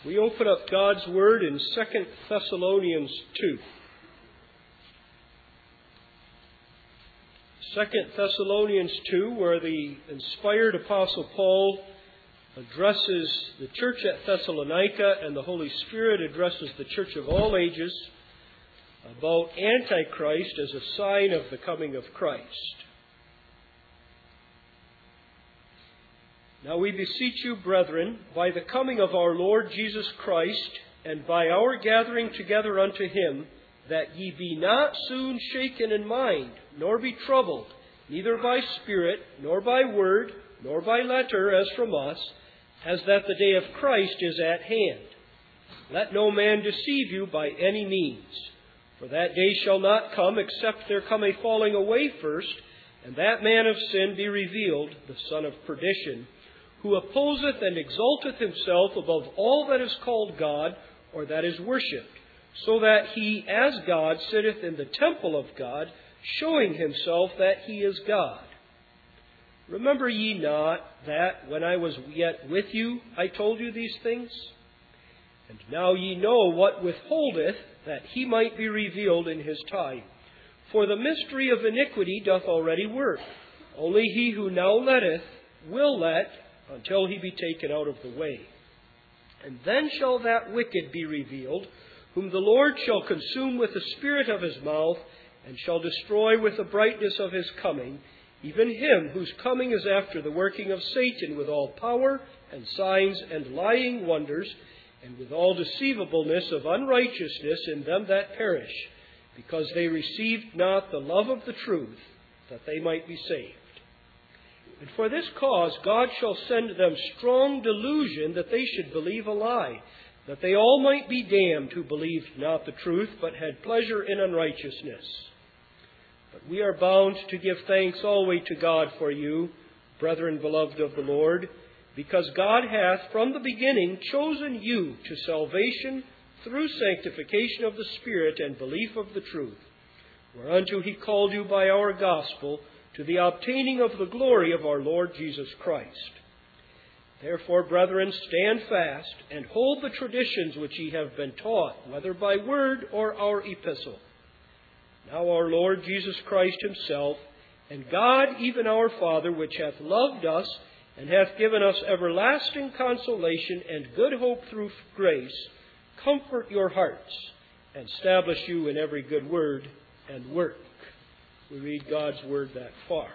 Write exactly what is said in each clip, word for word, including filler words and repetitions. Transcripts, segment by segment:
We open up God's Word in Second Thessalonians two. Second Thessalonians two, where the inspired Apostle Paul addresses the church at Thessalonica and the Holy Spirit addresses the church of all ages about Antichrist as a sign of the coming of Christ. Now we beseech you, brethren, by the coming of our Lord Jesus Christ, and by our gathering together unto him, that ye be not soon shaken in mind, nor be troubled, neither by spirit, nor by word, nor by letter, as from us, as that the day of Christ is at hand. Let no man deceive you by any means. For that day shall not come, except there come a falling away first, and that man of sin be revealed, the son of perdition, who opposeth and exalteth himself above all that is called God, or that is worshipped, so that he, as God, sitteth in the temple of God, showing himself that he is God. Remember ye not that, when I was yet with you, I told you these things? And now ye know what withholdeth, that he might be revealed in his time. For the mystery of iniquity doth already work. Only he who now letteth will let, until he be taken out of the way. And then shall that wicked be revealed, whom the Lord shall consume with the spirit of his mouth, and shall destroy with the brightness of his coming, even him whose coming is after the working of Satan with all power and signs and lying wonders, and with all deceivableness of unrighteousness in them that perish, because they received not the love of the truth, that they might be saved. And for this cause God shall send them strong delusion, that they should believe a lie, that they all might be damned who believed not the truth, but had pleasure in unrighteousness. But we are bound to give thanks always to God for you, brethren beloved of the Lord, because God hath from the beginning chosen you to salvation through sanctification of the Spirit and belief of the truth, whereunto he called you by our gospel, to the obtaining of the glory of our Lord Jesus Christ. Therefore, brethren, stand fast, and hold the traditions which ye have been taught, whether by word or our epistle. Now our Lord Jesus Christ himself, and God even our Father, which hath loved us, and hath given us everlasting consolation and good hope through grace, comfort your hearts, and establish you in every good word and work. We read God's word that far.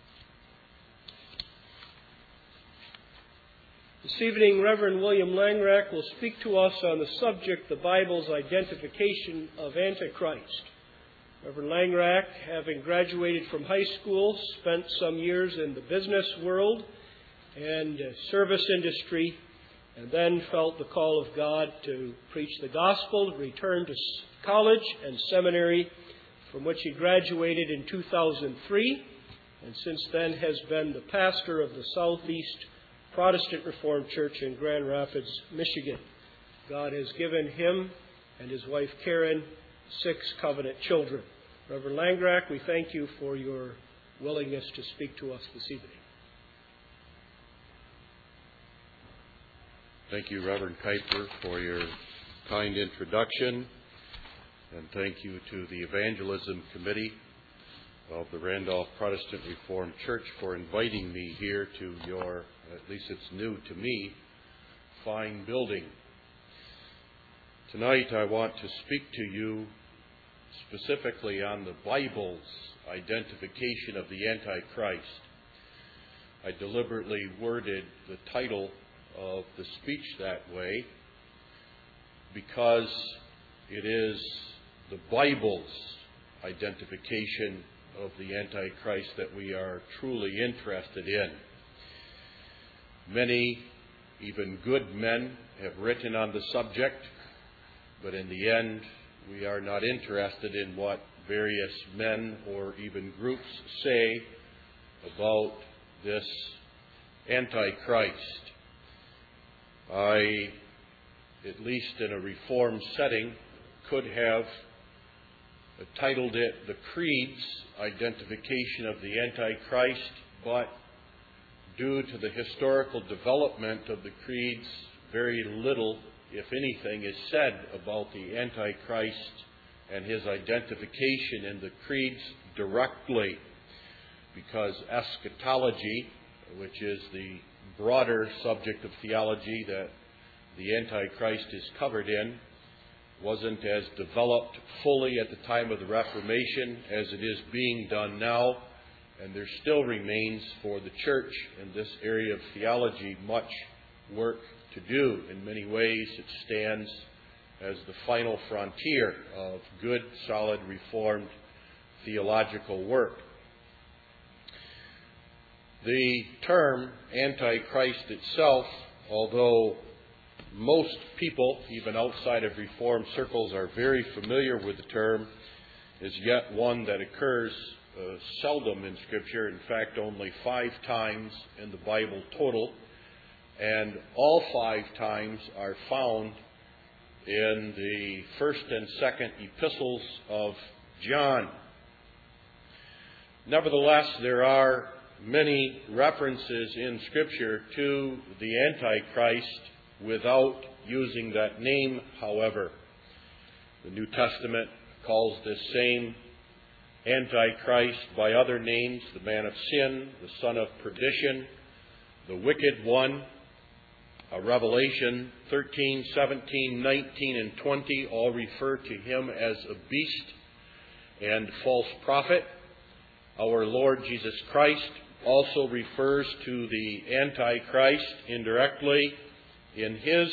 This evening, Reverend William Langrack will speak to us on the subject, the Bible's identification of Antichrist. Reverend Langrack, having graduated from high school, spent some years in the business world and service industry, and then felt the call of God to preach the gospel, returned to college and seminary, from which he graduated in two thousand three, and since then has been the pastor of the Southeast Protestant Reformed Church in Grand Rapids, Michigan. God has given him and his wife Karen six covenant children. Reverend Langrack, we thank you for your willingness to speak to us this evening. Thank you, Reverend Kuiper, for your kind introduction. And thank you to the Evangelism Committee of the Randolph Protestant Reformed Church for inviting me here to your, at least it's new to me, fine building. Tonight I want to speak to you specifically on the Bible's identification of the Antichrist. I deliberately worded the title of the speech that way because it is the Bible's identification of the Antichrist that we are truly interested in. Many, even good men, have written on the subject, but in the end, we are not interested in what various men or even groups say about this Antichrist. I, at least in a Reformed setting, could have titled it The Creed's Identification of the Antichrist, but due to the historical development of the creeds, very little if anything, is said about the Antichrist and his identification in the creeds directly, because eschatology, which is the broader subject of theology that the Antichrist is covered in, wasn't as developed fully at the time of the Reformation as it is being done now, and there still remains for the church in this area of theology much work to do. In many ways, it stands as the final frontier of good, solid, Reformed theological work. The term Antichrist itself, although most people, even outside of Reformed circles, are very familiar with the term, is yet one that occurs uh, seldom in Scripture. In fact, only five times in the Bible total, and all five times are found in the first and second epistles of John. Nevertheless, there are many references in Scripture to the Antichrist without using that name, however. The New Testament calls this same Antichrist by other names: the man of sin, the son of perdition, the wicked one. Uh, Revelation thirteen, seventeen, nineteen, and twenty all refer to him as a beast and false prophet. Our Lord Jesus Christ also refers to the Antichrist indirectly in his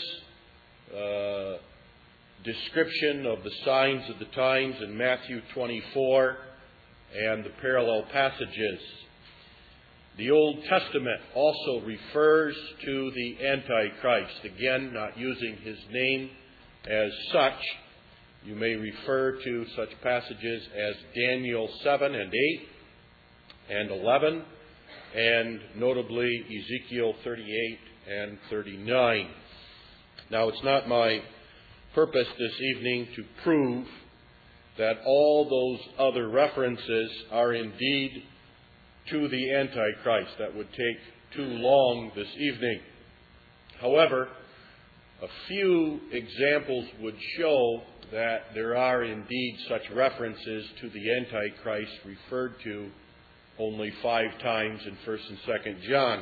uh, description of the signs of the times in Matthew twenty-four and the parallel passages. The Old Testament also refers to the Antichrist, again, not using his name as such. You may refer to such passages as Daniel seven and eight and eleven, and notably Ezekiel thirty-eight and thirty-nine. Now, it's not my purpose this evening to prove that all those other references are indeed to the Antichrist. That would take too long this evening. However, a few examples would show that there are indeed such references to the Antichrist referred to only five times in First and Second John.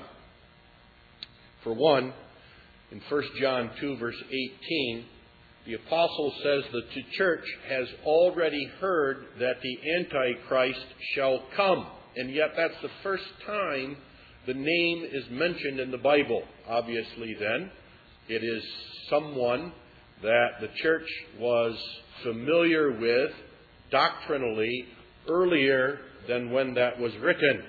For one, in First John two, verse eighteen, the apostle says that the church has already heard that the Antichrist shall come. And yet that's the first time the name is mentioned in the Bible. Obviously then, it is someone that the church was familiar with doctrinally earlier than when that was written.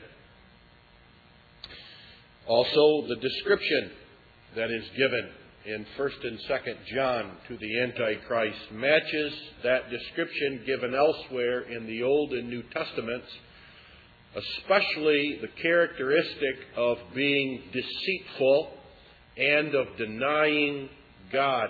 Also, the description that is given in First and Second John to the Antichrist matches that description given elsewhere in the Old and New Testaments, especially the characteristic of being deceitful and of denying God.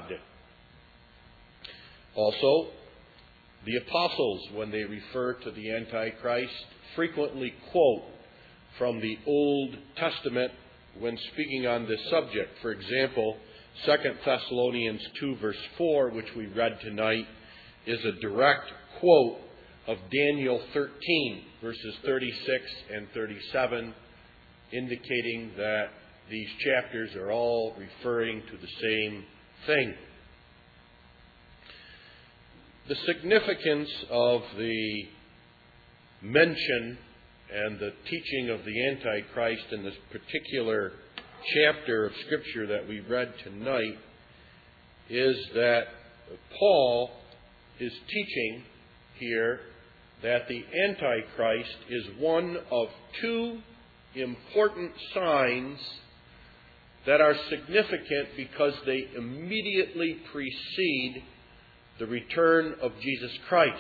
Also, the apostles, when they refer to the Antichrist, frequently quote from the Old Testament when speaking on this subject. For example, Second Thessalonians two, verse four, which we read tonight, is a direct quote of Daniel thirteen, verses thirty-six and thirty-seven, indicating that these chapters are all referring to the same thing. The significance of the mention and the teaching of the Antichrist in this particular chapter of Scripture that we read tonight is that Paul is teaching here that the Antichrist is one of two important signs that are significant because they immediately precede the return of Jesus Christ.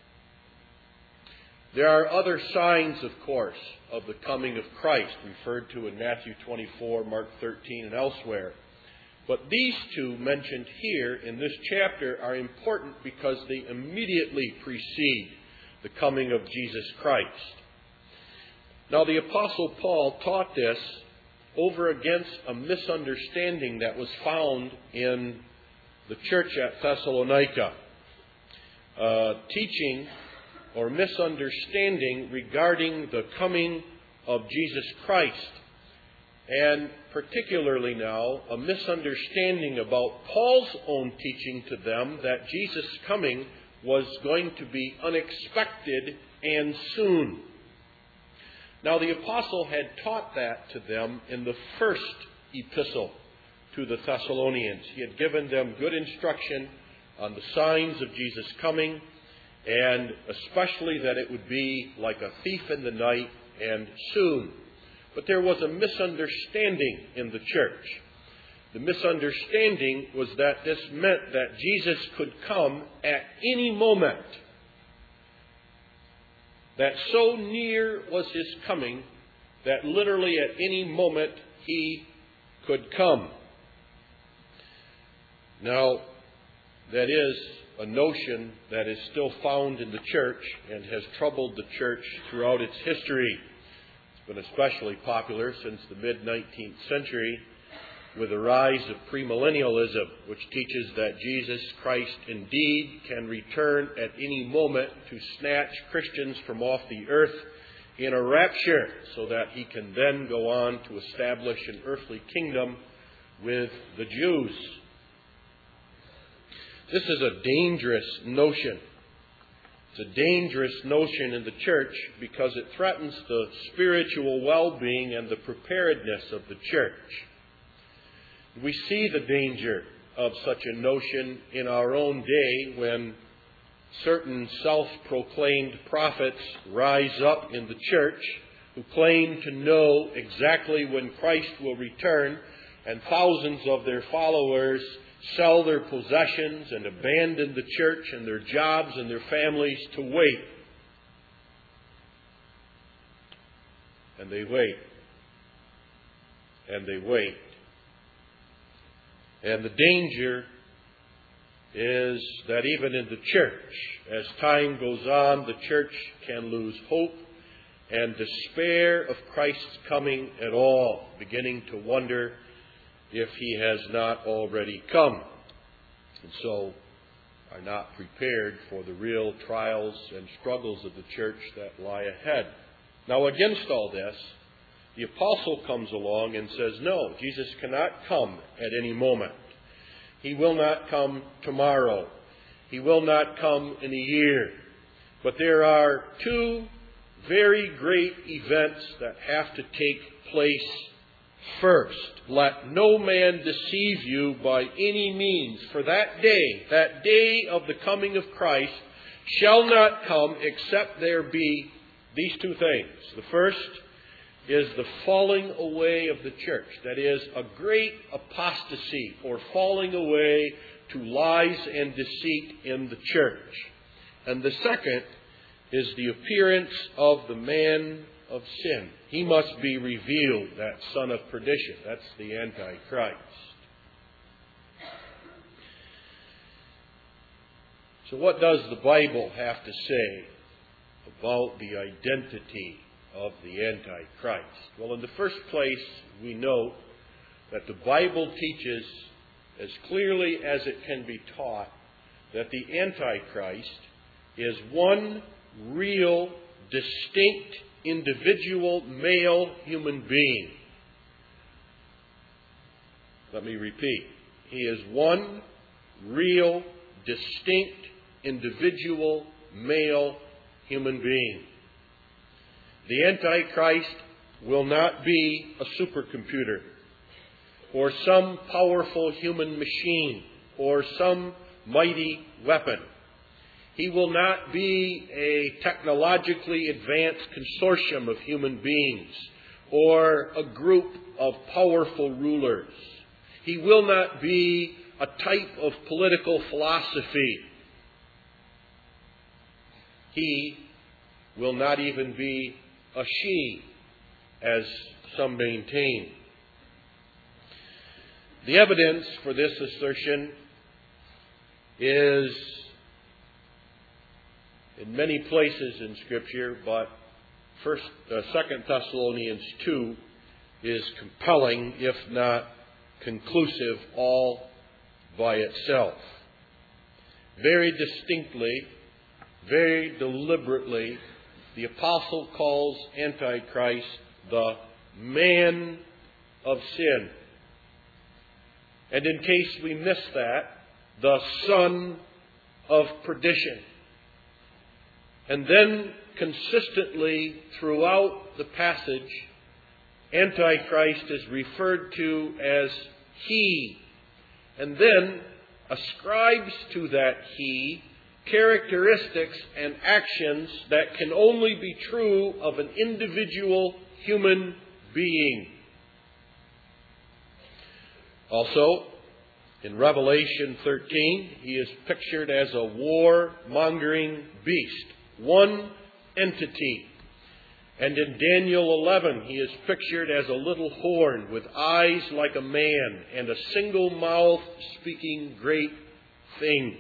There are other signs, of course, of the coming of Christ, referred to in Matthew twenty-four, Mark thirteen, and elsewhere. But these two mentioned here in this chapter are important because they immediately precede the coming of Jesus Christ. Now, the Apostle Paul taught this over against a misunderstanding that was found in the church at Thessalonica, uh, teaching or misunderstanding regarding the coming of Jesus Christ, and particularly now a misunderstanding about Paul's own teaching to them that Jesus' coming was going to be unexpected and soon. Now the apostle had taught that to them in the first epistle to the Thessalonians. He had given them good instruction on the signs of Jesus' coming, and especially that it would be like a thief in the night and soon. But there was a misunderstanding in the church. The misunderstanding was that this meant that Jesus could come at any moment. That so near was his coming that literally at any moment he could come. Now, that is a notion that is still found in the church and has troubled the church throughout its history. It's been especially popular since the mid-nineteenth century with the rise of premillennialism, which teaches that Jesus Christ indeed can return at any moment to snatch Christians from off the earth in a rapture so that he can then go on to establish an earthly kingdom with the Jews. This is a dangerous notion. It's a dangerous notion in the church because it threatens the spiritual well-being and the preparedness of the church. We see the danger of such a notion in our own day when certain self-proclaimed prophets rise up in the church who claim to know exactly when Christ will return, and thousands of their followers sell their possessions and abandon the church and their jobs and their families to wait. And they wait. And they wait. And the danger is that even in the church, as time goes on, the church can lose hope and despair of Christ's coming at all, beginning to wonder if he has not already come, and so are not prepared for the real trials and struggles of the church that lie ahead. Now, against all this, the apostle comes along and says, no, Jesus cannot come at any moment. He will not come tomorrow. He will not come in a year. But there are two very great events that have to take place first. Let no man deceive you by any means, for that day, that day of the coming of Christ, shall not come except there be these two things. The first is the falling away of the church. That is, a great apostasy or falling away to lies and deceit in the church. And the second is the appearance of the man of sin. He must be revealed, that son of perdition. That's the Antichrist. So what does the Bible have to say about the identity of the Antichrist? Well, in the first place, we note that the Bible teaches as clearly as it can be taught that the Antichrist is one real, distinct, individual male human being. Let me repeat. He is one real, distinct, individual male human being. The Antichrist will not be a supercomputer or some powerful human machine or some mighty weapon. He will not be a technologically advanced consortium of human beings or a group of powerful rulers. He will not be a type of political philosophy. He will not even be a she, as some maintain. The evidence for this assertion is in many places in Scripture, but First, uh, Second Thessalonians two is compelling, if not conclusive, all by itself. Very distinctly, very deliberately, the apostle calls Antichrist the man of sin. And in case we miss that, the son of perdition. And then consistently throughout the passage, Antichrist is referred to as he, and then ascribes to that he characteristics and actions that can only be true of an individual human being. Also, in Revelation thirteen, he is pictured as a war-mongering beast, one entity. And in Daniel eleven, he is pictured as a little horn with eyes like a man and a single mouth speaking great things.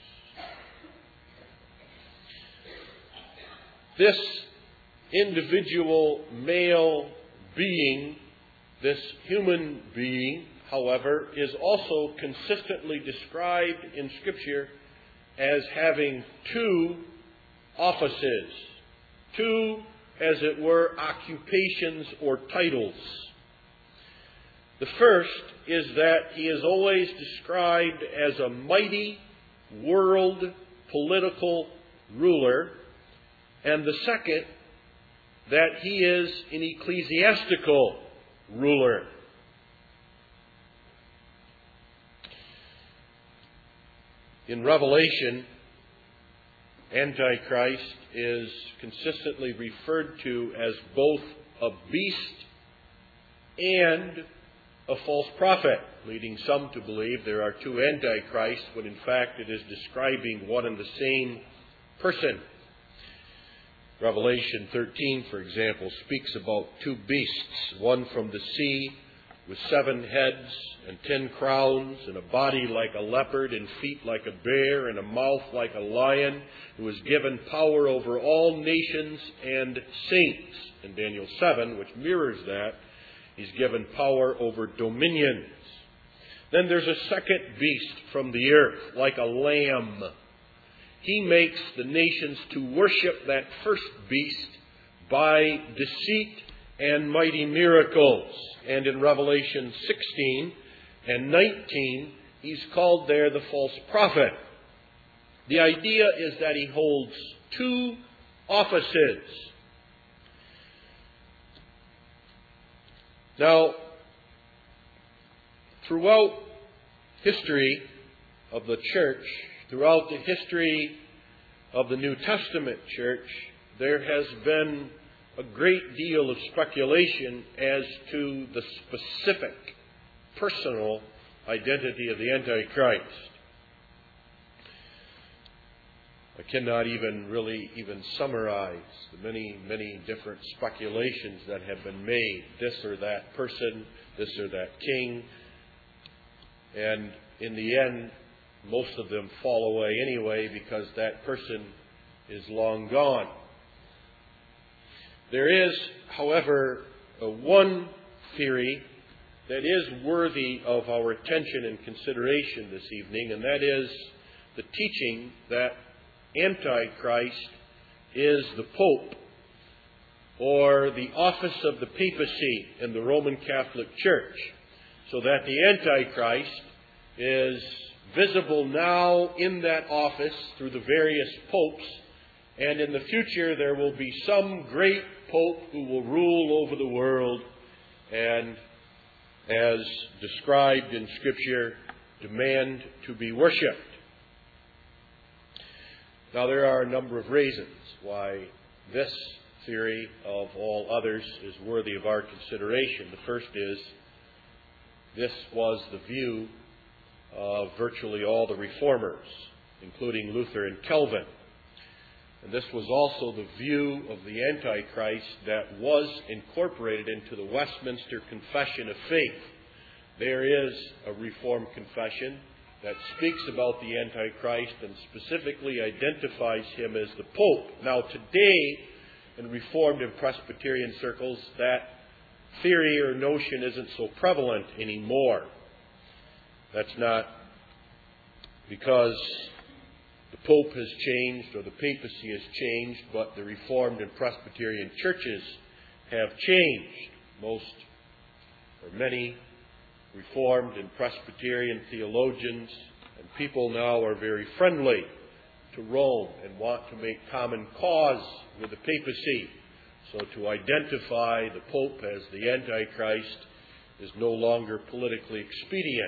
This individual male being, this human being, however, is also consistently described in Scripture as having two offices, two, as it were, occupations or titles. The first is that he is always described as a mighty world political ruler, and the second, that he is an ecclesiastical ruler. In Revelation, Antichrist is consistently referred to as both a beast and a false prophet, leading some to believe there are two Antichrists, when in fact it is describing one and the same person. Revelation thirteen, for example, speaks about two beasts, one from the sea with seven heads and ten crowns, and a body like a leopard, and feet like a bear, and a mouth like a lion, who was given power over all nations and saints. In Daniel seven, which mirrors that, he's given power over dominions. Then there's a second beast from the earth, like a lamb. He makes the nations to worship that first beast by deceit and mighty miracles. And in Revelation sixteen and nineteen, he's called there the false prophet. The idea is that he holds two offices. Now, throughout history of the church, throughout the history of the New Testament church, there has been a great deal of speculation as to the specific personal identity of the Antichrist. I cannot even really even summarize the many, many different speculations that have been made. This or that person, this or that king. And in the end, most of them fall away anyway because that person is long gone. There is, however, a one theory that is worthy of our attention and consideration this evening, and that is the teaching that Antichrist is the Pope, or the office of the papacy in the Roman Catholic Church, so that the Antichrist is visible now in that office through the various popes, and in the future there will be some great pope who will rule over the world and, as described in Scripture, demand to be worshipped. Now, there are a number of reasons why this theory of all others is worthy of our consideration. The first is, this was the view of virtually all the reformers, including Luther and Calvin. And this was also the view of the Antichrist that was incorporated into the Westminster Confession of Faith. There is a Reformed confession that speaks about the Antichrist and specifically identifies him as the Pope. Now, today, in Reformed and Presbyterian circles, that theory or notion isn't so prevalent anymore. That's not because the Pope has changed or the papacy has changed, but the Reformed and Presbyterian churches have changed. Most or many Reformed and Presbyterian theologians and people now are very friendly to Rome and want to make common cause with the papacy. So to identify the Pope as the Antichrist is no longer politically expedient.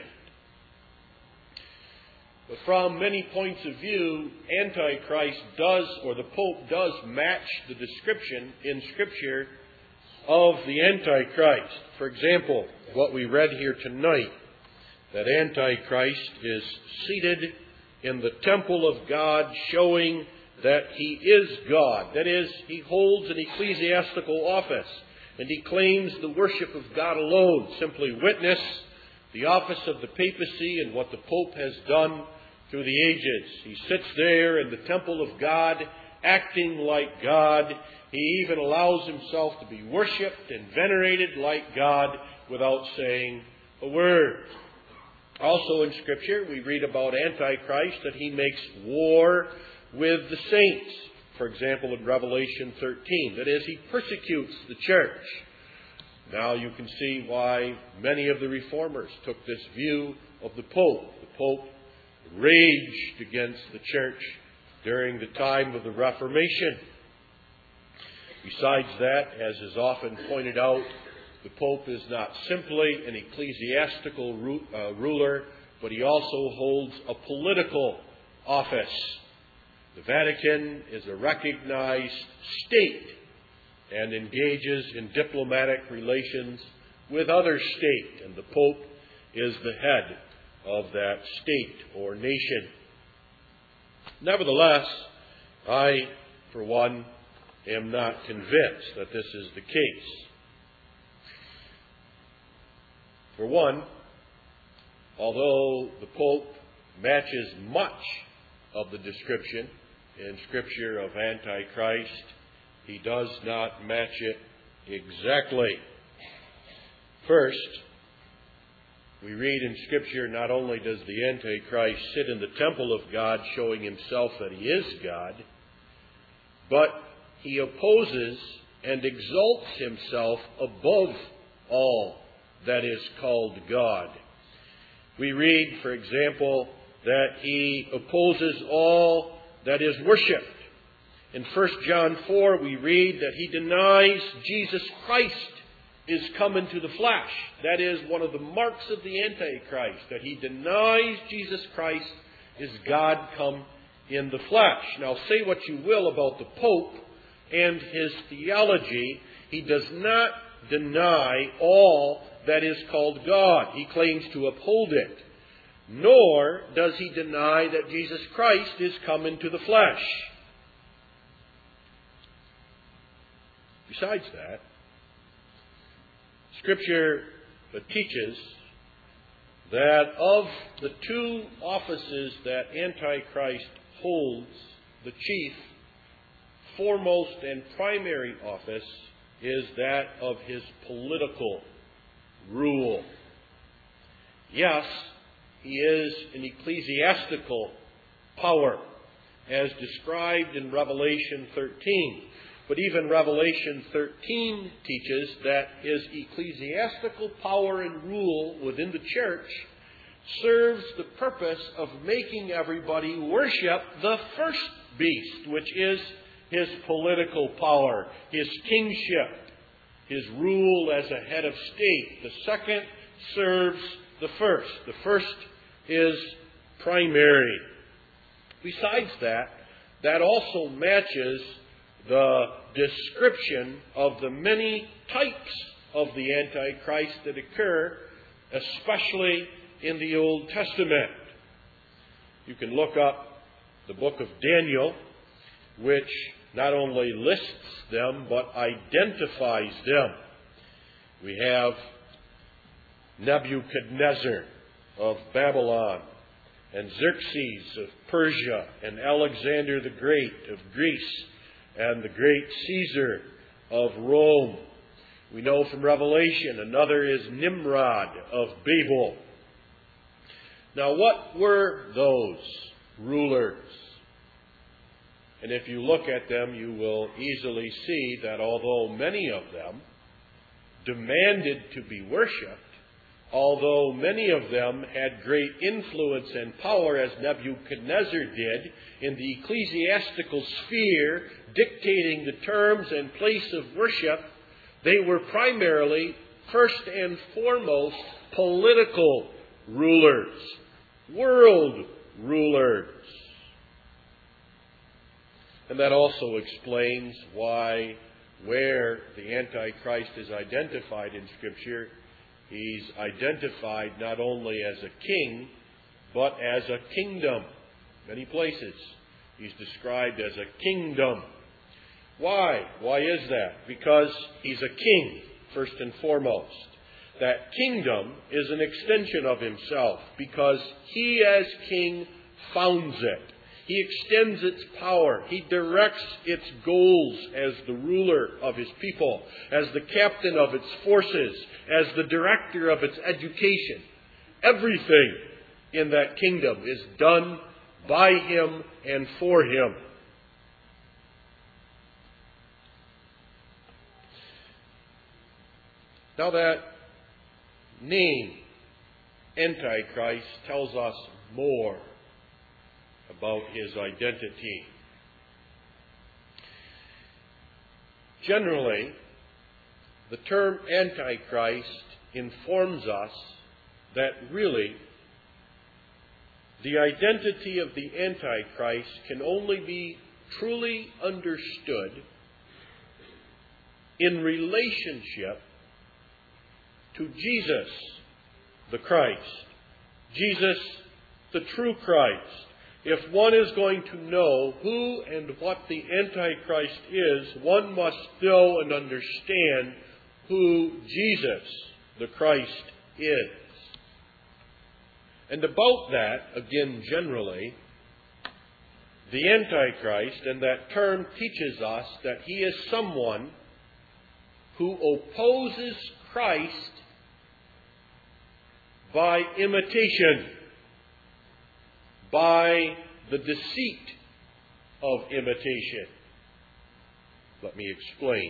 But from many points of view, Antichrist does, or the Pope does, match the description in Scripture of the Antichrist. For example, what we read here tonight, that Antichrist is seated in the temple of God, showing that he is God. That is, he holds an ecclesiastical office, and he claims the worship of God alone. Simply witness the office of the papacy and what the Pope has done through the ages. He sits there in the temple of God, acting like God. He even allows himself to be worshipped and venerated like God without saying a word. Also in Scripture, we read about Antichrist that he makes war with the saints. For example, in Revelation thirteen, that is, he persecutes the church. Now you can see why many of the reformers took this view of the Pope. The Pope raged against the church during the time of the Reformation. Besides that, as is often pointed out, the Pope is not simply an ecclesiastical ru- uh, ruler, but he also holds a political office. The Vatican is a recognized state and engages in diplomatic relations with other states, and the Pope is the head of that state or nation. Nevertheless, I, for one, am not convinced that this is the case. For one, although the Pope matches much of the description in Scripture of Antichrist, he does not match it exactly. First, we read in Scripture, not only does the Antichrist sit in the temple of God showing himself that he is God, but he opposes and exalts himself above all that is called God. We read, for example, that he opposes all that is worshipped. In First John four, we read that he denies Jesus Christ is come into the flesh. That is one of the marks of the Antichrist, that he denies Jesus Christ is God come in the flesh. Now, say what you will about the Pope and his theology, he does not deny all that is called God. He claims to uphold it. Nor does he deny that Jesus Christ is come into the flesh. Besides that, Scripture teaches that of the two offices that Antichrist holds, the chief, foremost, and primary office is that of his political rule. Yes, he is an ecclesiastical power, as described in Revelation thirteen. But even Revelation thirteen teaches that his ecclesiastical power and rule within the church serves the purpose of making everybody worship the first beast, which is his political power, his kingship, his rule as a head of state. The second serves the first. The first is primary. Besides that, that also matches the description of the many types of the Antichrist that occur, especially in the Old Testament. You can look up the book of Daniel, which not only lists them, but identifies them. We have Nebuchadnezzar of Babylon, and Xerxes of Persia, and Alexander the Great of Greece, and the great Caesar of Rome. We know from Revelation another is Nimrod of Babel. Now, what were those rulers? And if you look at them, you will easily see that although many of them demanded to be worshipped, although many of them had great influence and power, as Nebuchadnezzar did, in the ecclesiastical sphere, dictating the terms and place of worship, they were primarily, first and foremost, political rulers, world rulers. And that also explains why, where the Antichrist is identified in Scripture, he's identified not only as a king, but as a kingdom. Many places he's described as a kingdom. Why? Why is that? Because he's a king, first and foremost. That kingdom is an extension of himself, because he as king founds it. He extends its power. He directs its goals as the ruler of his people, as the captain of its forces, as the director of its education. Everything in that kingdom is done by him and for him. Now that name, Antichrist, tells us more about his identity. Generally, the term Antichrist informs us that really the identity of the Antichrist can only be truly understood in relationship to Jesus, the Christ. Jesus, the true Christ. If one is going to know who and what the Antichrist is, one must know and understand who Jesus, the Christ, is. And about that, again generally, the Antichrist, and that term teaches us that he is someone who opposes Christ by imitation, by the deceit of imitation. Let me explain.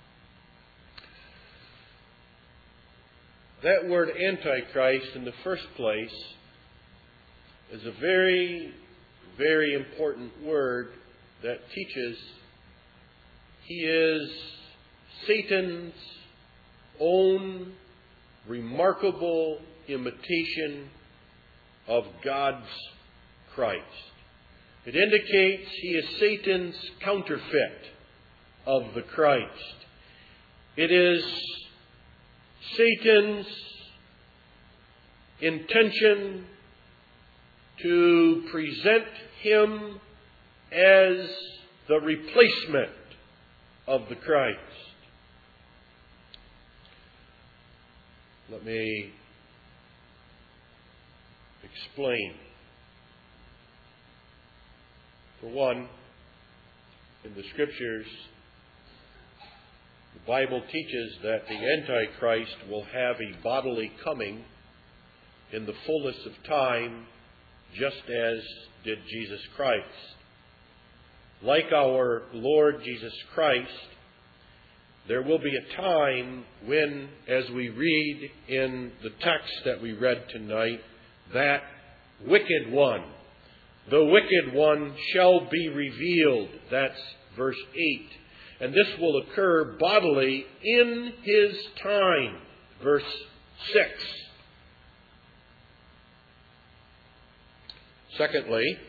That word Antichrist, in the first place, is a very, very important word that teaches he is Satan's own remarkable imitation of God's Christ. It indicates he is Satan's counterfeit of the Christ. It is Satan's intention to present him as the replacement of the Christ. Let me explain. For one, in the Scriptures, the Bible teaches that the Antichrist will have a bodily coming in the fullness of time, just as did Jesus Christ. Like our Lord Jesus Christ, there will be a time when, as we read in the text that we read tonight, that wicked one, the wicked one shall be revealed. That's verse eight. And this will occur bodily in his time. Verse six. Secondly,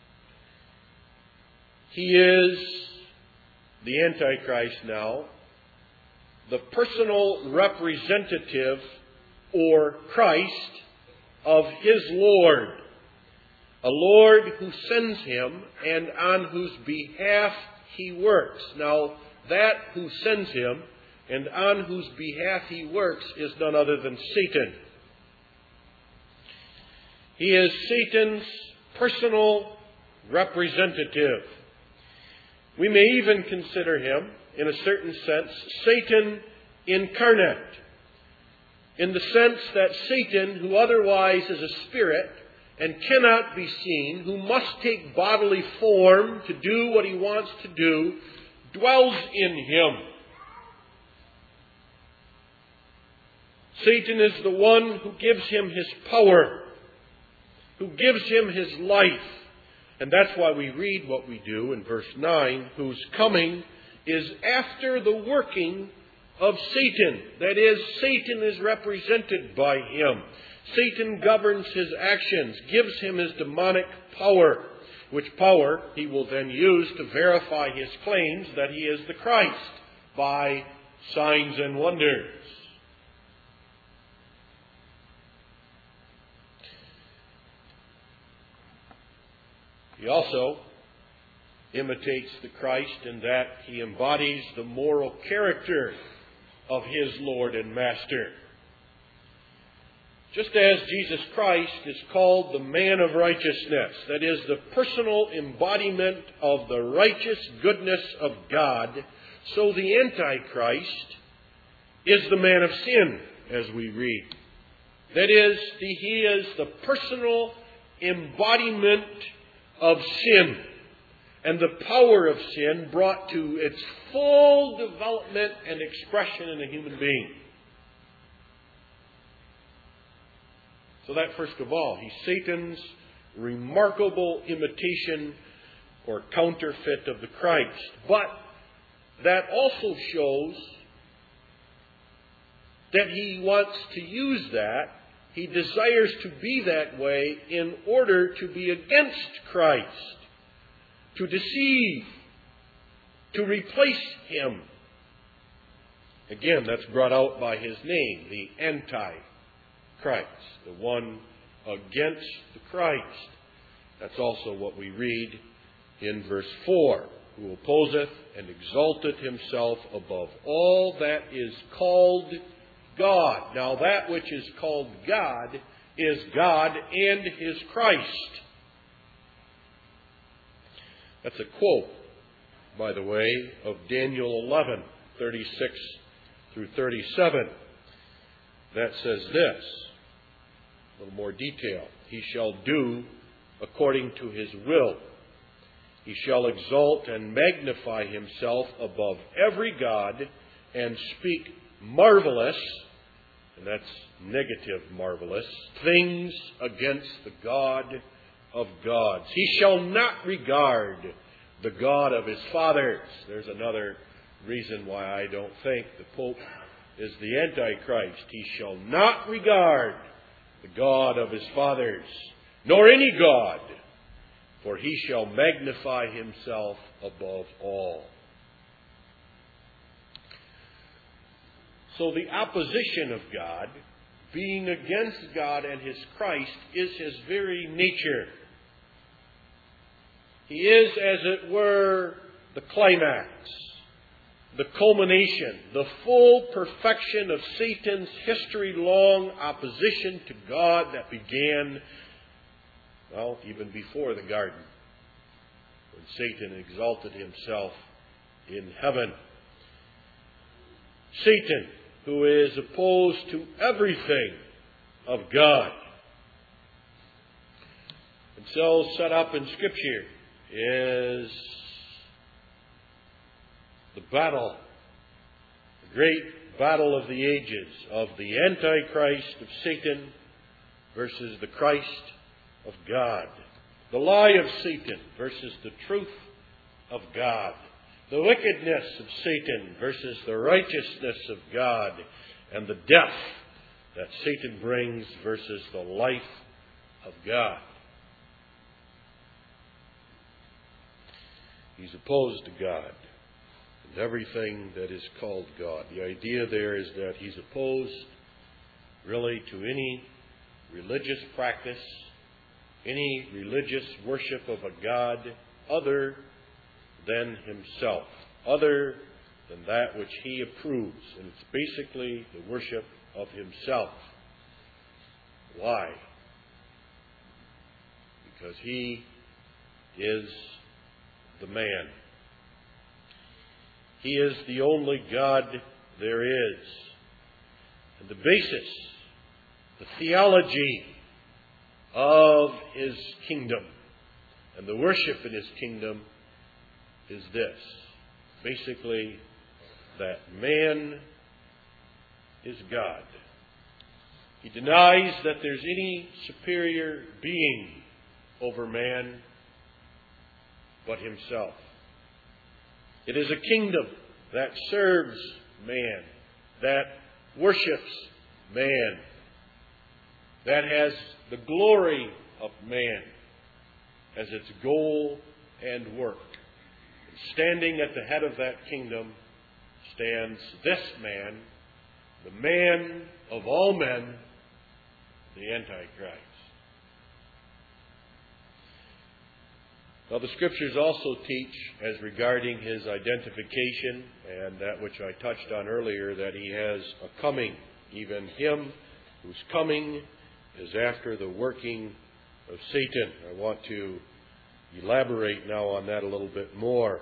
he is, the Antichrist now, the personal representative or Christ of his Lord. A Lord who sends him and on whose behalf he works. Now, that who sends him and on whose behalf he works is none other than Satan. He is Satan's personal representative. We may even consider him, in a certain sense, Satan incarnate. In the sense that Satan, who otherwise is a spirit, and cannot be seen, who must take bodily form to do what he wants to do, dwells in him. Satan is the one who gives him his power, who gives him his life. And that's why we read what we do in verse nine, whose coming is after the working of Satan. That is, Satan is represented by him. Satan governs his actions, gives him his demonic power, which power he will then use to verify his claims that he is the Christ by signs and wonders. He also imitates the Christ in that he embodies the moral character of his Lord and Master. Just as Jesus Christ is called the man of righteousness, that is, the personal embodiment of the righteous goodness of God, so the Antichrist is the man of sin, as we read. That is, he is the personal embodiment of sin, and the power of sin brought to its full development and expression in a human being. So that, first of all, he's Satan's remarkable imitation or counterfeit of the Christ. But that also shows that he wants to use that. He desires to be that way in order to be against Christ, to deceive, to replace him. Again, that's brought out by his name, the Antichrist, the one against the Christ. That's also what we read in verse four. Who opposeth and exalteth himself above all that is called God. Now that which is called God is God and his Christ. That's a quote, by the way, of Daniel eleven, thirty-six through thirty-seven. That says this, a little more detail. He shall do according to his will. He shall exalt and magnify himself above every god and speak marvelous, and that's negative marvelous, things against the God of gods. He shall not regard the God of his fathers. There's another reason why I don't think the Pope is the Antichrist. He shall not regard the God of his fathers, nor any God, for he shall magnify himself above all. So the opposition of God, being against God and his Christ, is his very nature. He is, as it were, the climax, the culmination, the full perfection of Satan's history-long opposition to God that began, well, even before the garden, when Satan exalted himself in heaven. Satan, who is opposed to everything of God. And so set up in Scripture is the battle, the great battle of the ages of the Antichrist of Satan versus the Christ of God. The lie of Satan versus the truth of God. The wickedness of Satan versus the righteousness of God, and the death that Satan brings versus the life of God. He's opposed to God and everything that is called God. The idea there is that he's opposed really to any religious practice, any religious worship of a God other than himself, other than that which he approves. And it's basically the worship of himself. Why? Because he is the man. He is the only God there is. And the basis, the theology of his kingdom. And the worship in his kingdom is this. Basically, that man is God. He denies that there's any superior being over man but himself. It is a kingdom that serves man, that worships man, that has the glory of man as its goal and work. Standing at the head of that kingdom stands this man, the man of all men, the Antichrist. Now, the Scriptures also teach, as regarding his identification, and that which I touched on earlier, that he has a coming. Even him whose coming is after the working of Satan. I want to elaborate now on that a little bit more.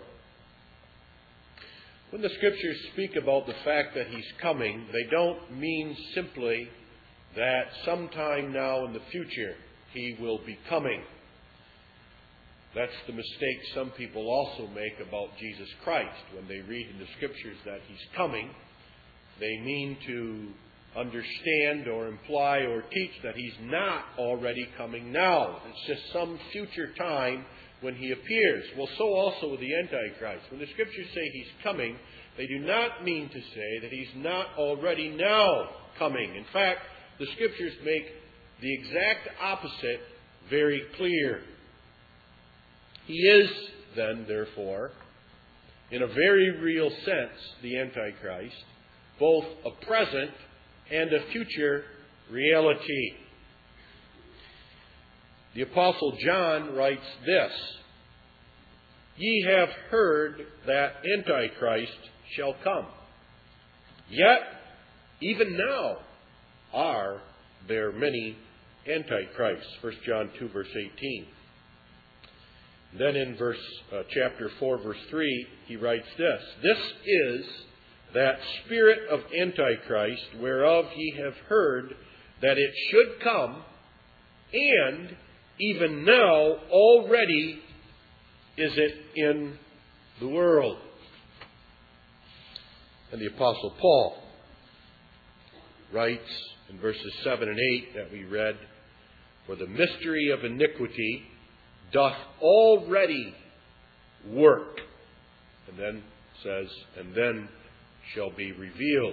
When the Scriptures speak about the fact that he's coming, they don't mean simply that sometime now in the future he will be coming. That's the mistake some people also make about Jesus Christ. When they read in the Scriptures that he's coming, they mean to understand or imply or teach that he's not already coming now. It's just some future time when he appears. Well, so also with the Antichrist. When the Scriptures say he's coming, they do not mean to say that he's not already now coming. In fact, the Scriptures make the exact opposite very clear. He is, then, therefore, in a very real sense, the Antichrist, both a present and a future reality. The Apostle John writes this: Ye have heard that Antichrist shall come. Yet, even now, are there many Antichrists. First John two, verse eighteen. Then in verse uh, chapter four, verse three, he writes this: This is that spirit of Antichrist, whereof ye have heard that it should come, and even now already is it in the world. And the Apostle Paul writes in verses seven and eight that we read, For the mystery of iniquity doth already work. And then says, and then shall be revealed.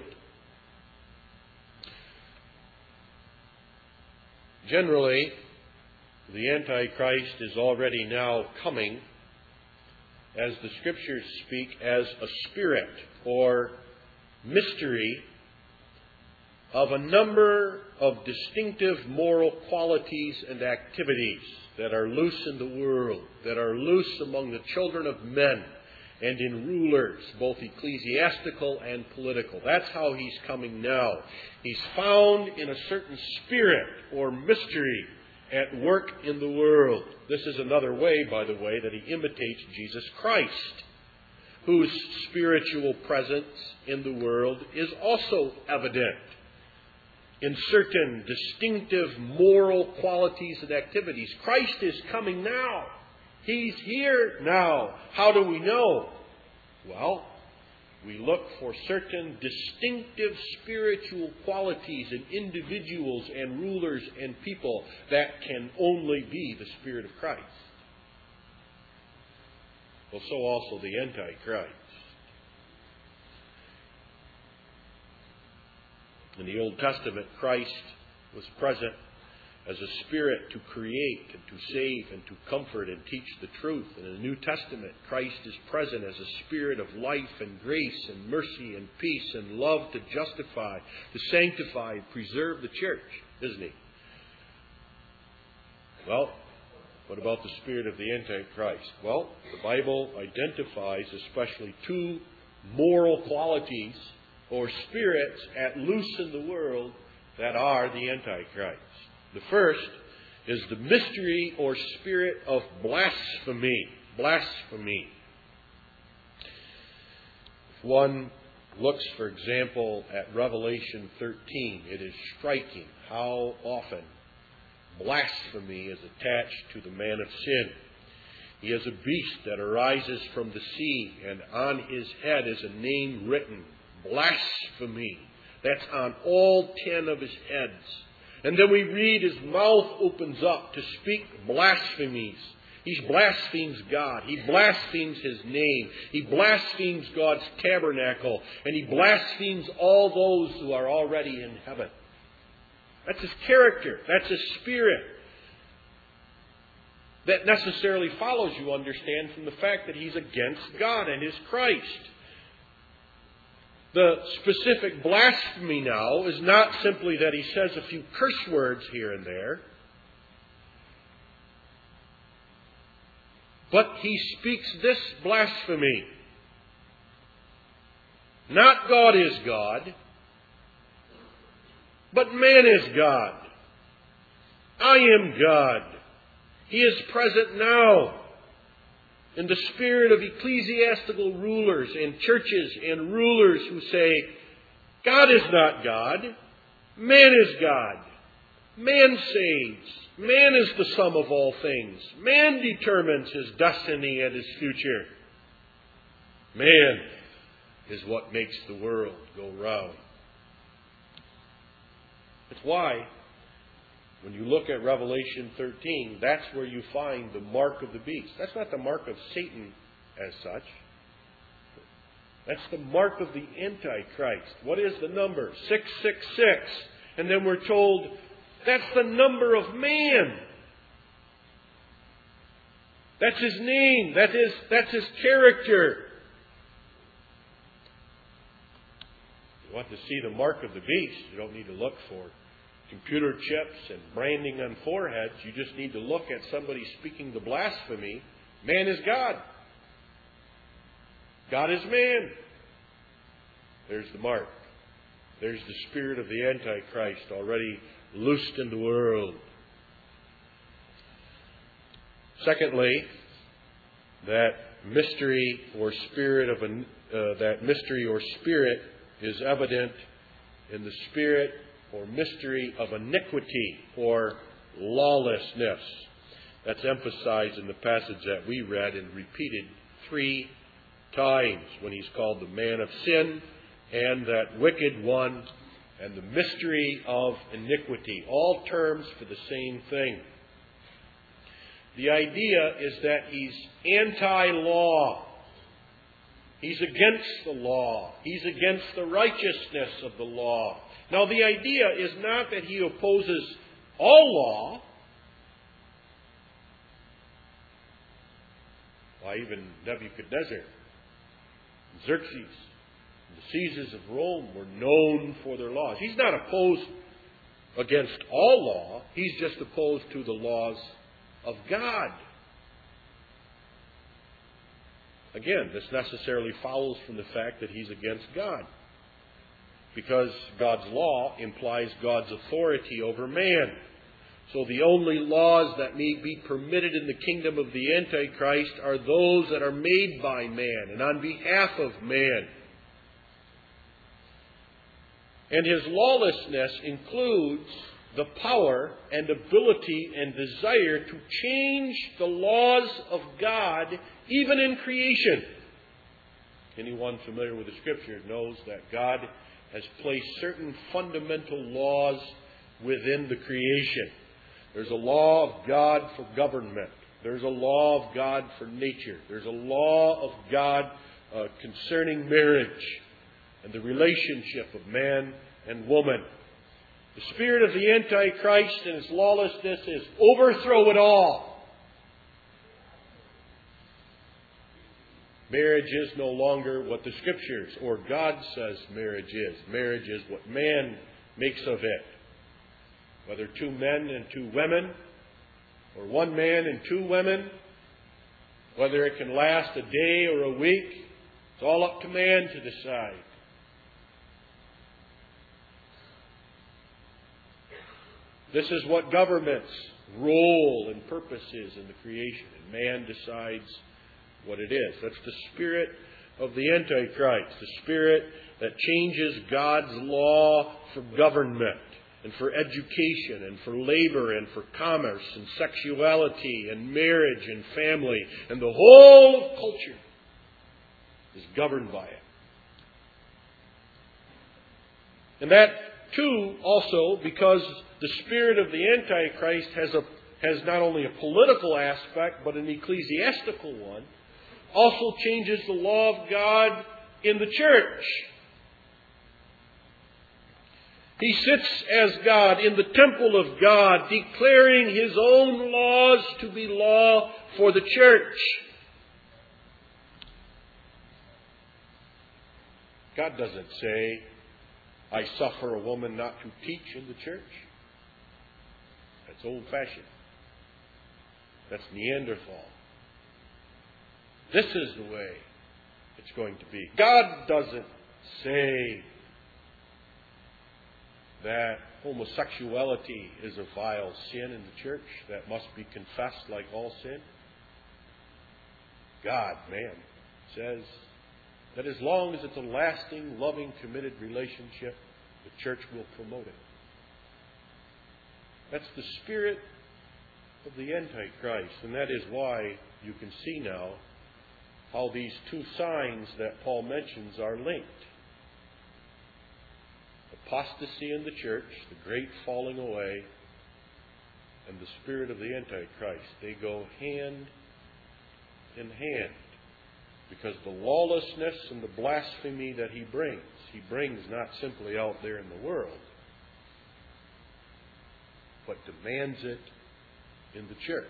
Generally, the Antichrist is already now coming, as the Scriptures speak, as a spirit or mystery of a number of distinctive moral qualities and activities that are loose in the world, that are loose among the children of men and in rulers, both ecclesiastical and political. That's how he's coming now. He's found in a certain spirit or mystery at work in the world. This is another way, by the way, that he imitates Jesus Christ, whose spiritual presence in the world is also evident in certain distinctive moral qualities and activities. Christ is coming now. He's here now. How do we know? Well, we look for certain distinctive spiritual qualities in individuals and rulers and people that can only be the Spirit of Christ. Well, so also the Antichrist. In the Old Testament, Christ was present as a spirit to create and to save and to comfort and teach the truth. And in the New Testament, Christ is present as a spirit of life and grace and mercy and peace and love to justify, to sanctify, and preserve the church, isn't he? Well, what about the spirit of the Antichrist? Well, the Bible identifies especially two moral qualities or spirits at loose in the world that are the Antichrist. The first is the mystery or spirit of blasphemy. Blasphemy. If one looks, for example, at Revelation thirteen, it is striking how often blasphemy is attached to the man of sin. He is a beast that arises from the sea, and on his head is a name written, blasphemy. That's on all ten of his heads. And then we read his mouth opens up to speak blasphemies. He blasphemes God. He blasphemes his name. He blasphemes God's tabernacle. And he blasphemes all those who are already in heaven. That's his character. That's his spirit. That necessarily follows, you understand, from the fact that he's against God and his Christ. The specific blasphemy now is not simply that he says a few curse words here and there, but he speaks this blasphemy. Not God is God, but man is God. I am God. He is present now in the spirit of ecclesiastical rulers and churches and rulers who say, God is not God. Man is God. Man saves. Man is the sum of all things. Man determines his destiny and his future. Man is what makes the world go round. That's why, when you look at Revelation thirteen, that's where you find the mark of the beast. That's not the mark of Satan as such. That's the mark of the Antichrist. What is the number? six six six. And then we're told that's the number of man. That's his name. That is, that's his character. You want to see the mark of the beast, you don't need to look for computer chips and branding on foreheads. You just need to look at somebody speaking the blasphemy. Man is God. God is man. There's the mark. There's the spirit of the Antichrist already loosed in the world. Secondly, that mystery or spirit of a, uh, that mystery or spirit is evident in the spirit or mystery of iniquity or lawlessness. That's emphasized in the passage that we read and repeated three times when he's called the man of sin and that wicked one and the mystery of iniquity. All terms for the same thing. The idea is that he's anti-law. He's against the law. He's against the righteousness of the law. Now, the idea is not that he opposes all law. Why, even Nebuchadnezzar, Xerxes, the Caesars of Rome were known for their laws. He's not opposed against all law. He's just opposed to the laws of God. Again, this necessarily follows from the fact that he's against God, because God's law implies God's authority over man. So the only laws that may be permitted in the kingdom of the Antichrist are those that are made by man and on behalf of man. And his lawlessness includes the power and ability and desire to change the laws of God, even in creation. Anyone familiar with the Scripture knows that God has placed certain fundamental laws within the creation. There's a law of God for government. There's a law of God for nature. There's a law of God uh, concerning marriage and the relationship of man and woman. The spirit of the Antichrist and his lawlessness is overthrow it all. Marriage is no longer what the Scriptures or God says marriage is. Marriage is what man makes of it. Whether two men and two women, or one man and two women, whether it can last a day or a week, it's all up to man to decide. This is what government's role and purpose is in the creation. And man decides what it is. That's the spirit of the Antichrist, the spirit that changes God's law for government. and for education and for labor and for commerce and sexuality and marriage and family. And the whole culture is governed by it. And that, too, also because the spirit of the Antichrist has a has not only a political aspect, but an ecclesiastical one, also changes the law of God in the church. He sits as God in the temple of God, declaring His own laws to be law for the church. God doesn't say, I suffer a woman not to teach in the church. That's old-fashioned. That's Neanderthal. This is the way it's going to be. God doesn't say that homosexuality is a vile sin in the church that must be confessed like all sin. God, man, says that as long as it's a lasting, loving, committed relationship, the church will promote it. That's the spirit of the Antichrist, and that is why you can see now how these two signs that Paul mentions are linked. Apostasy in the church, the great falling away, and the spirit of the Antichrist. They go hand in hand. Because the lawlessness and the blasphemy that he brings, he brings not simply out there in the world, but demands it in the church.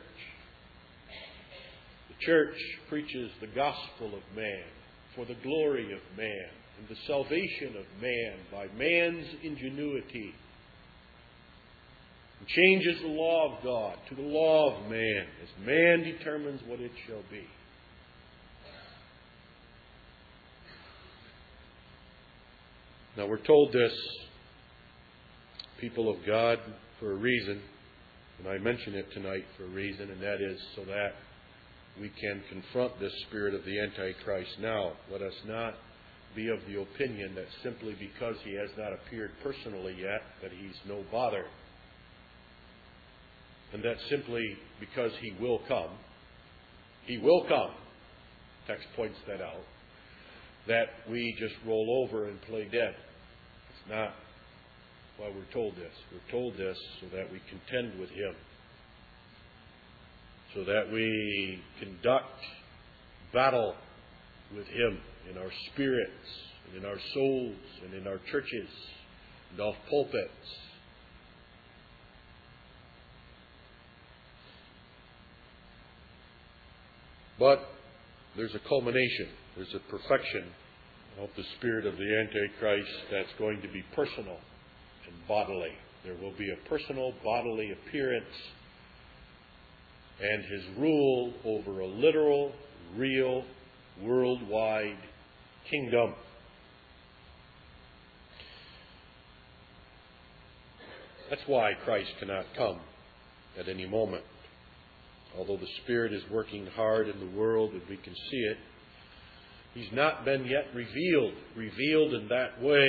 The church preaches the gospel of man for the glory of man and the salvation of man by man's ingenuity, and changes the law of God to the law of man as man determines what it shall be. Now we're told this, people of God, for a reason, and I mention it tonight for a reason, and that is so that we can confront this spirit of the Antichrist now. Let us not be of the opinion that simply because he has not appeared personally yet, that he's no bother. And that simply because he will come, he will come, text points that out, that we just roll over and play dead. It's not why we're told this. We're told this so that we contend with him, so that we conduct battle with him in our spirits, and in our souls, and in our churches, and off pulpits. But there's a culmination, there's a perfection of the spirit of the Antichrist that's going to be personal and bodily. There will be a personal bodily appearance and his rule over a literal, real, worldwide kingdom. That's why Christ cannot come at any moment. Although the Spirit is working hard in the world and we can see it, He's not been yet revealed, revealed in that way.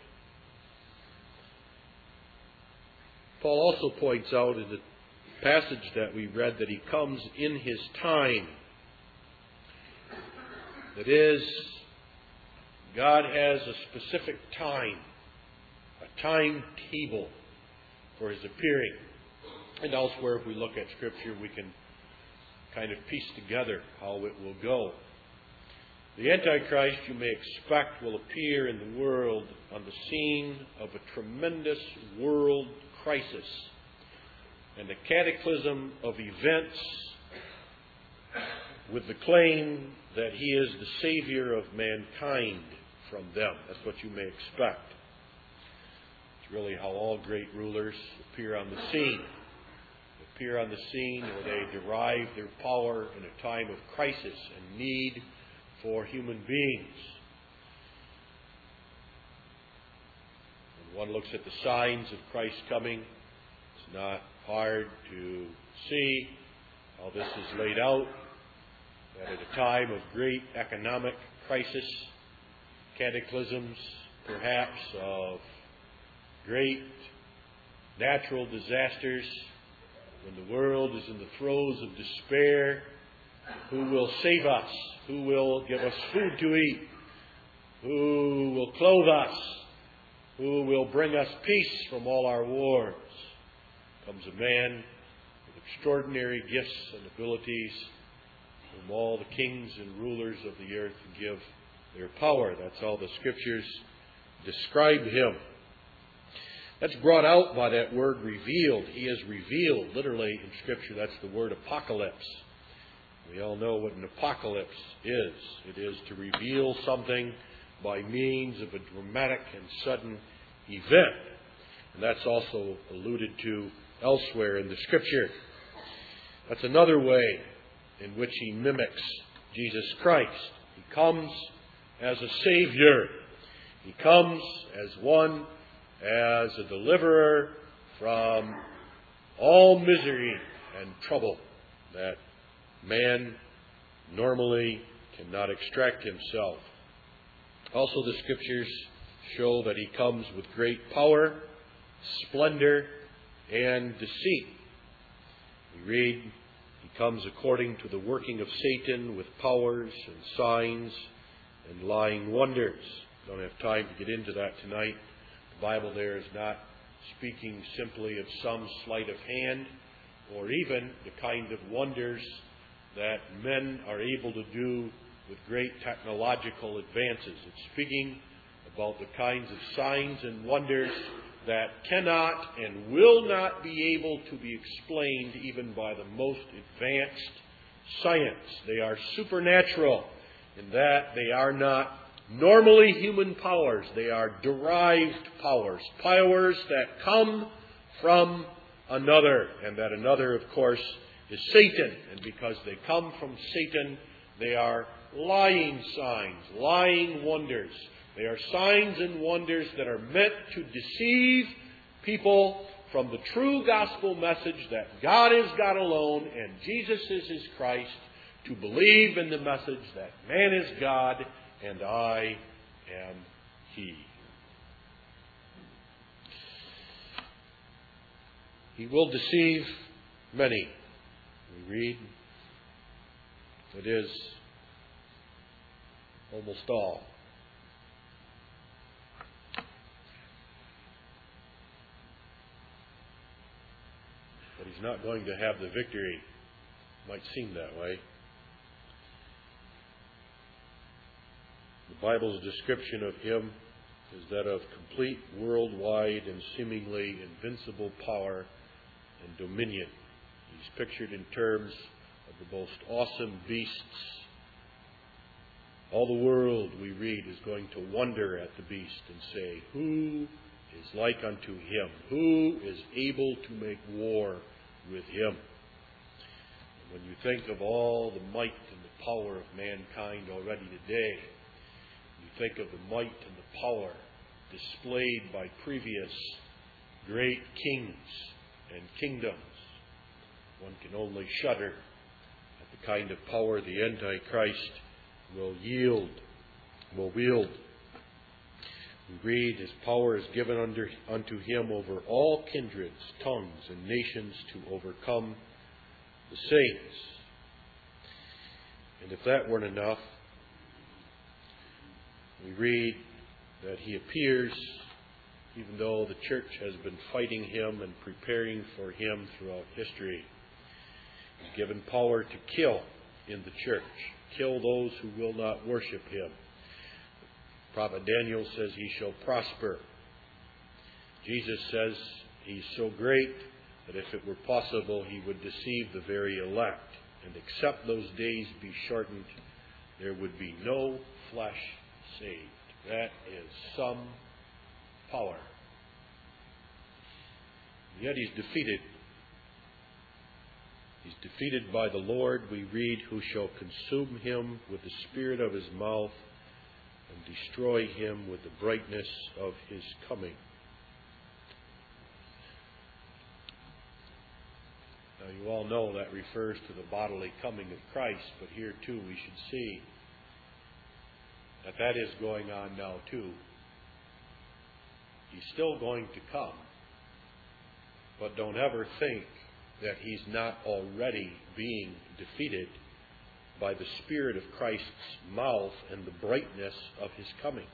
Paul also points out in the passage that we read that He comes in His time. That is, God has a specific time, a timetable for His appearing. And elsewhere, if we look at Scripture, we can kind of piece together how it will go. The Antichrist, you may expect, will appear in the world on the scene of a tremendous world crisis and a cataclysm of events with the claim that he is the Savior of mankind from them. That's what you may expect. It's really how all great rulers appear on the scene. They appear on the scene where they derive their power in a time of crisis and need for human beings. When one looks at the signs of Christ's coming, it's not hard to see how this is laid out. That at a time of great economic crisis, cataclysms, perhaps of great natural disasters, when the world is in the throes of despair, who will save us? Who will give us food to eat? Who will clothe us? Who will bring us peace from all our wars? Comes a man with extraordinary gifts and abilities, whom all the kings and rulers of the earth give their power. That's how the Scriptures describe him. That's brought out by that word revealed. He is revealed. Literally in Scripture, that's the word apocalypse. We all know what an apocalypse is. It is to reveal something by means of a dramatic and sudden event. And that's also alluded to elsewhere in the Scripture. That's another way in which he mimics Jesus Christ. He comes as a Savior. He comes as one, as a deliverer from all misery and trouble that man normally cannot extract himself. Also, the Scriptures show that he comes with great power, splendor, and deceit. We read, he comes according to the working of Satan with powers and signs and lying wonders. Don't have time to get into that tonight. The Bible there is not speaking simply of some sleight of hand or even the kind of wonders that men are able to do with great technological advances. It's speaking about the kinds of signs and wonders that cannot and will not be able to be explained even by the most advanced science. They are supernatural in that they are not normally human powers. They are derived powers, powers that come from another, and that another, of course, is Satan. And because they come from Satan, they are lying signs, lying wonders. They are signs and wonders that are meant to deceive people from the true gospel message that God is God alone and Jesus is His Christ, to believe in the message that man is God and I am He. He will deceive many. We read, it is almost all. But he's not going to have the victory. Might seem that way. The Bible's description of him is that of complete, worldwide, and seemingly invincible power and dominion. He's pictured in terms of the most awesome beasts. All the world, we read, is going to wonder at the beast and say, who is like unto him? Who is able to make war with him? And when you think of all the might and the power of mankind already today, you think of the might and the power displayed by previous great kings and kingdoms, one can only shudder at the kind of power the Antichrist will yield, will wield. We read, his power is given under, unto him over all kindreds, tongues, and nations to overcome the saints. And if that weren't enough, we read that he appears, even though the church has been fighting him and preparing for him throughout history. He's given power to kill in the church, kill those who will not worship him. Prophet Daniel says he shall prosper. Jesus says he's so great that if it were possible, he would deceive the very elect. And except those days be shortened, there would be no flesh saved. That is some power. And yet he's defeated. He's defeated by the Lord. We read, who shall consume him with the spirit of his mouth and destroy him with the brightness of his coming. Now you all know that refers to the bodily coming of Christ, but here too we should see that that is going on now too. He's still going to come. But don't ever think that he's not already being defeated by the Spirit of Christ's mouth and the brightness of his coming.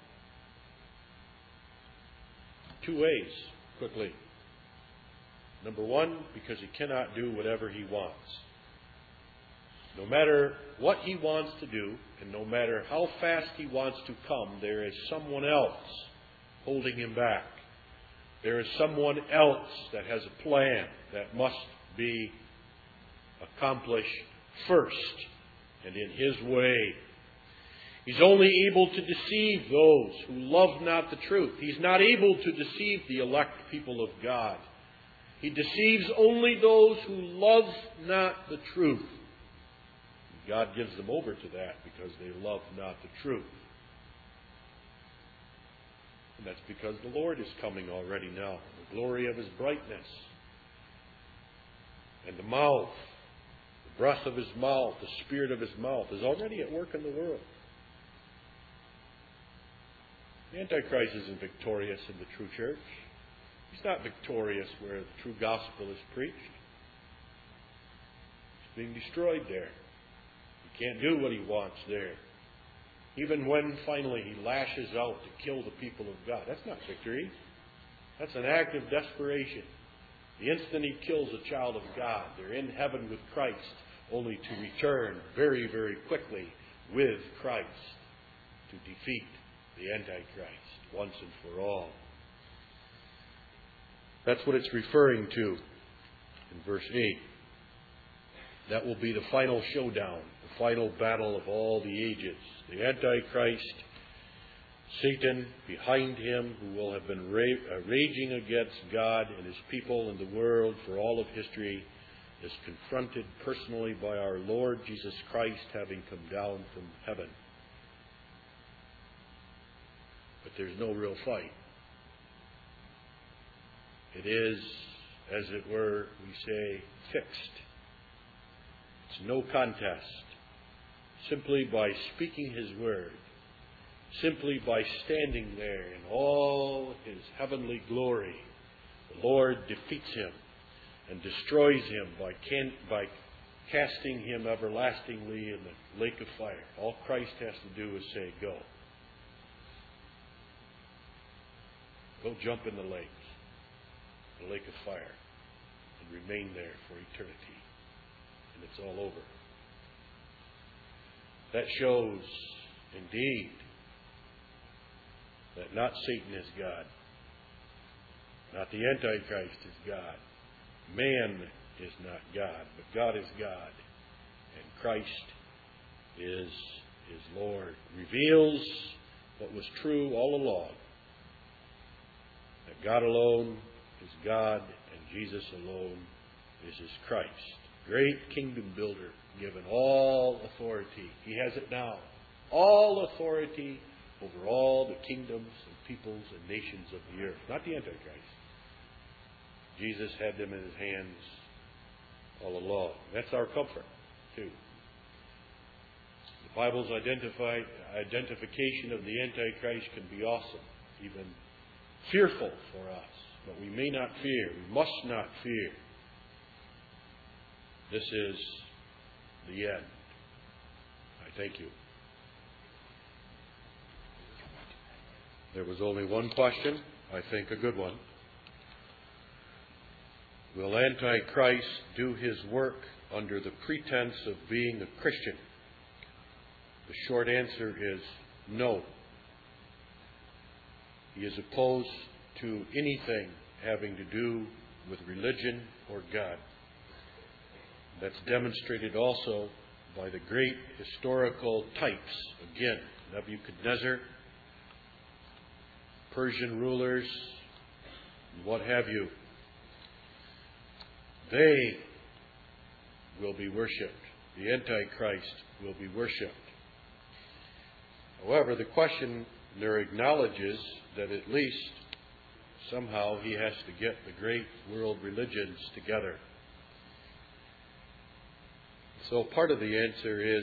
Two ways, quickly. Number one, because he cannot do whatever he wants. No matter what he wants to do, and no matter how fast he wants to come, there is someone else holding him back. There is someone else that has a plan that must be accomplished first and in his way. He's only able to deceive those who love not the truth. He's not able to deceive the elect people of God. He deceives only those who love not the truth. God gives them over to that because they love not the truth. And that's because the Lord is coming already now. The glory of his brightness. And the mouth, the breath of his mouth, the spirit of his mouth is already at work in the world. The Antichrist isn't victorious in the true church. He's not victorious where the true gospel is preached. He's being destroyed there. He can't do what he wants there. Even when finally he lashes out to kill the people of God. That's not victory. That's an act of desperation. The instant he kills a child of God, they're in heaven with Christ, only to return very, very quickly with Christ to defeat the Antichrist once and for all. That's what it's referring to in verse eight. That will be the final showdown, the final battle of all the ages. The Antichrist, Satan behind him, who will have been ra- uh, raging against God and his people and the world for all of history, is confronted personally by our Lord Jesus Christ, having come down from heaven. But there's no real fight. It is, as it were, we say, fixed. It's no contest. Simply by speaking his word, simply by standing there in all his heavenly glory, the Lord defeats him and destroys him by, can, by casting him everlastingly in the lake of fire. All Christ has to do is say, go. Go jump in the lake, the lake of fire, and remain there for eternity. And it's all over. That shows, indeed, that not Satan is God, not the Antichrist is God, man is not God, but God is God, and Christ is his Lord. Reveals what was true all along, that God alone is God, and Jesus alone is his Christ. Great kingdom builder, given all authority. He has it now. All authority over all the kingdoms and peoples and nations of the earth. Not the Antichrist. Jesus had them in his hands all along. That's our comfort, too. The Bible's identified, identification of the Antichrist can be awesome, even fearful for us. But we may not fear. We must not fear. This is the end. I thank you. There was only one question, I think a good one. Will Antichrist do his work under the pretense of being a Christian? The short answer is no. He is opposed to anything having to do with religion or God. That's demonstrated also by the great historical types. Again, Nebuchadnezzar, Persian rulers, and what have you. They will be worshipped. The Antichrist will be worshipped. However, the questioner acknowledges that at least somehow he has to get the great world religions together. So part of the answer is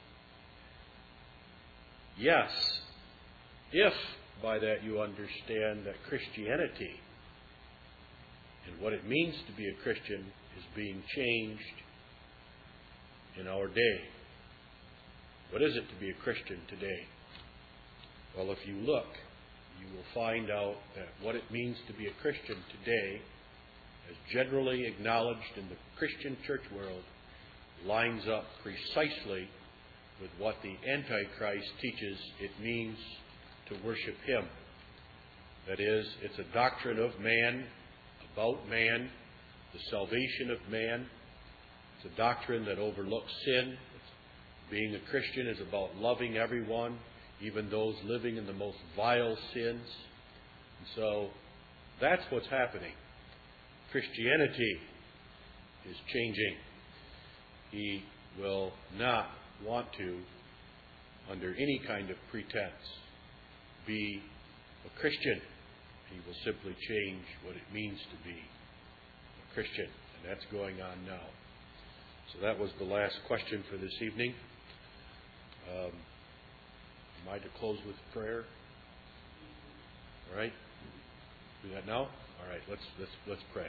yes, if by that you understand that Christianity And what it means to be a Christian is being changed in our day. What is it to be a Christian today? Well, if you look, you will find out that what it means to be a Christian today, as generally acknowledged in the Christian church world, lines up precisely with what the Antichrist teaches it means to worship him. That is, it's a doctrine of man, about man, the salvation of man. It's a doctrine that overlooks sin. Being a Christian is about loving everyone, even those living in the most vile sins. And so that's what's happening. Christianity is changing. He will not want to, under any kind of pretense, be a Christian. He will simply change what it means to be a Christian. And that's going on now. So that was the last question for this evening. Um, am I to close with prayer? All right? Do that now? All right, let's let's let's pray.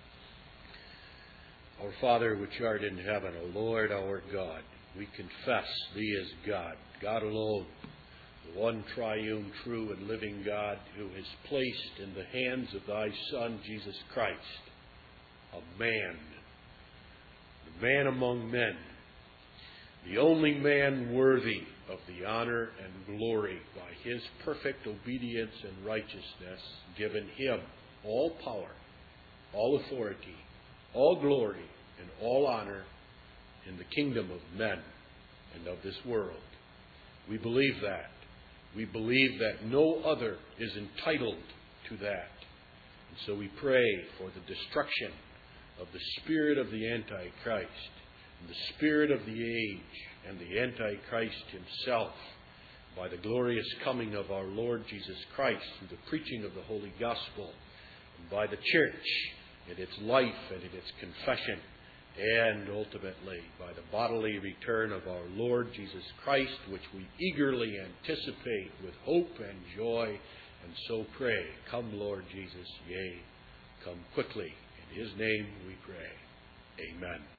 Our Father, which art in heaven, O Lord, our God, we confess Thee as God, God alone, the one triune, true, and living God, who has placed in the hands of Thy Son, Jesus Christ, a man, the man among men, the only man worthy of the honor and glory by His perfect obedience and righteousness, given Him all power, all authority, all glory, and all honor in the kingdom of men and of this world. We believe that. We believe that no other is entitled to that. And so we pray for the destruction of the spirit of the Antichrist, and the spirit of the age, and the Antichrist himself, by the glorious coming of our Lord Jesus Christ through the preaching of the Holy Gospel, and by the church in its life and in its confession, and ultimately by the bodily return of our Lord Jesus Christ, which we eagerly anticipate with hope and joy, and so pray, come Lord Jesus, yea, come quickly. In His name we pray. Amen.